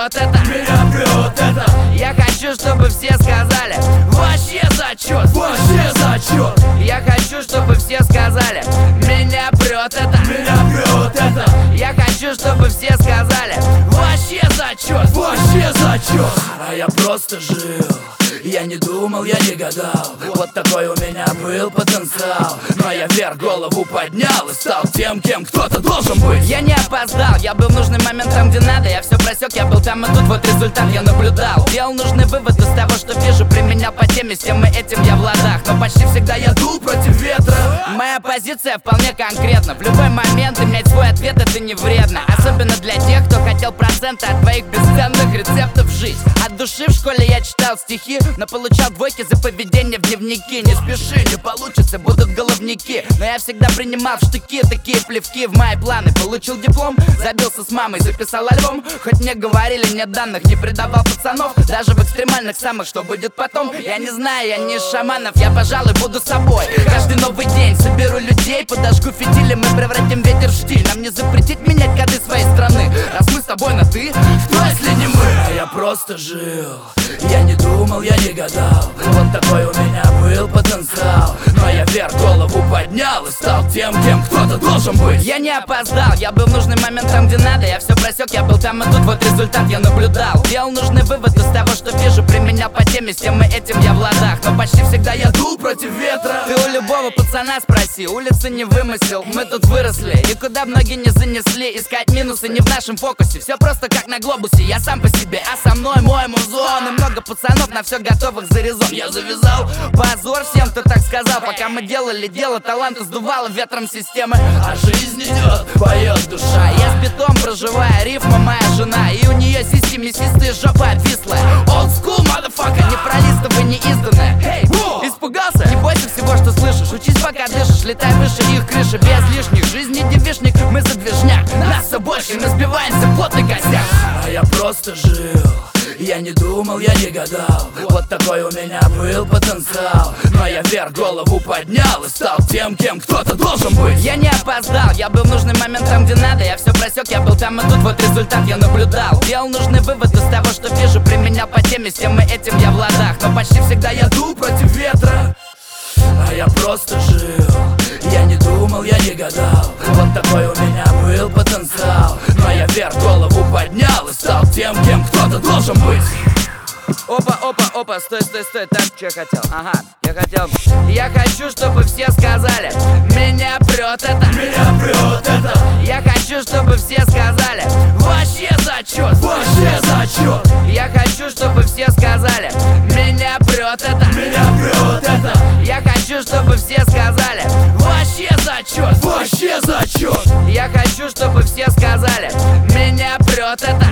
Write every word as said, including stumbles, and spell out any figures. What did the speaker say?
прет это, меня прет это. Я хочу, чтобы все сказали: вообще зачет, вообще зачет. Я хочу, чтобы все сказали: меня прет это, меня прет это. Я хочу, чтобы все сказали: вообще зачет, вообще зачет. А я просто жил, я не думал, я не гадал. Вот такой у меня был потенциал. Но я вверх голову поднял и стал тем, кем кто-то должен быть. Я не опоздал, я был в нужный момент там, где надо. Я все просек, я был там, и тут вот результат я наблюдал. Делал нужный вывод из того, что вижу, применял по теме, с тем и этим я в ладах. Но почти всегда я дул против ветра. Моя позиция вполне конкретна. В любой момент иметь свой ответ — это не вредно. Особенно для тех, кто хотел проценты от твоих бесценных рецептов жить. От души в школе я читал стихи, но получал двойки за поведение в дневнике. Не спеши, не получится, будут головники. Но я всегда принимал в штыки такие плевки в мои планы. Получил диплом, забился с мамой, записал альбом. Хоть мне говорили, нет данных, не предавал пацанов. Даже в экстремальных самых, что будет потом, я не знаю, я не из шаманов. Я, пожалуй, буду собой. Каждый новый день соберу людей, подожгу фитили, мы превратим ветер в штиль. Нам не запретить менять коды своей страны. Раз мы с тобой на ты, кто если не мы? А я просто жил, я не думал, я не гадал. Вот такой у меня был потенциал. Но я вверх голову поднял и стал тем, кем кто-то должен быть. Я не опоздал, я был в нужный момент там, где надо. Я все просек, я был там, и тут вот результат я наблюдал. Делал нужный вывод из того, что вижу, применял по теме, с тем и этим я в ладах. Но почти всегда я дул против ветра. Ты у любого пацана спроси, улицы не вымысел, мы тут выросли. Никуда многие не занесли, искать минусы не в нашем фокусе. Все просто как на глобусе, я сам по себе, а со мной мой музон. И много пацанов на все готовых за резон. Я завязал, позор всем, кто так сказал. Пока мы делали дело, таланты сдувало ветром системы. А жизнь идет, поет душа. Я с битом проживаю, рифма моя жена. И у нее сиси мясистые, жопа отвислая. Old school, motherfucker, не пролистовый, не изданное. Эй, испугался? Не бойся всего, что слышишь. Учись, пока дышишь, летай выше их крыши. Без лишних, жизни девишник, мы за движняк. Нас все больше, мы сбиваемся в плотный косяк. А я просто жил, я не думал, я не гадал. Вот такой у меня был потенциал. Но я вверх голову поднял и стал тем, кем кто-то должен быть. Я не опоздал, я был в нужный момент там, где надо. Я все просек, я был там, и тут вот результат я наблюдал. Делал нужный вывод из того, что вижу, применял по теме, с тем и этим я в ладах. Но почти всегда я дул против ветра. А я просто жил, я не думал, я не гадал. Вот такой у меня был потенциал. Но я вверх голову поднял и стал тем, кем кто-то должен быть. Опа, опа, опа, стой, стой, стой, так, что я хотел? Ага, я хотел. Я хочу, чтобы все сказали: меня прет это, меня прет это. Я хочу, чтобы все сказали: вообще зачет, вообще зачет. Я хочу, чтобы все сказали: меня прет это, меня прет это. Я хочу, чтобы все сказали: вообще зачет, вообще зачет. Я хочу, чтобы все сказали: меня прет это.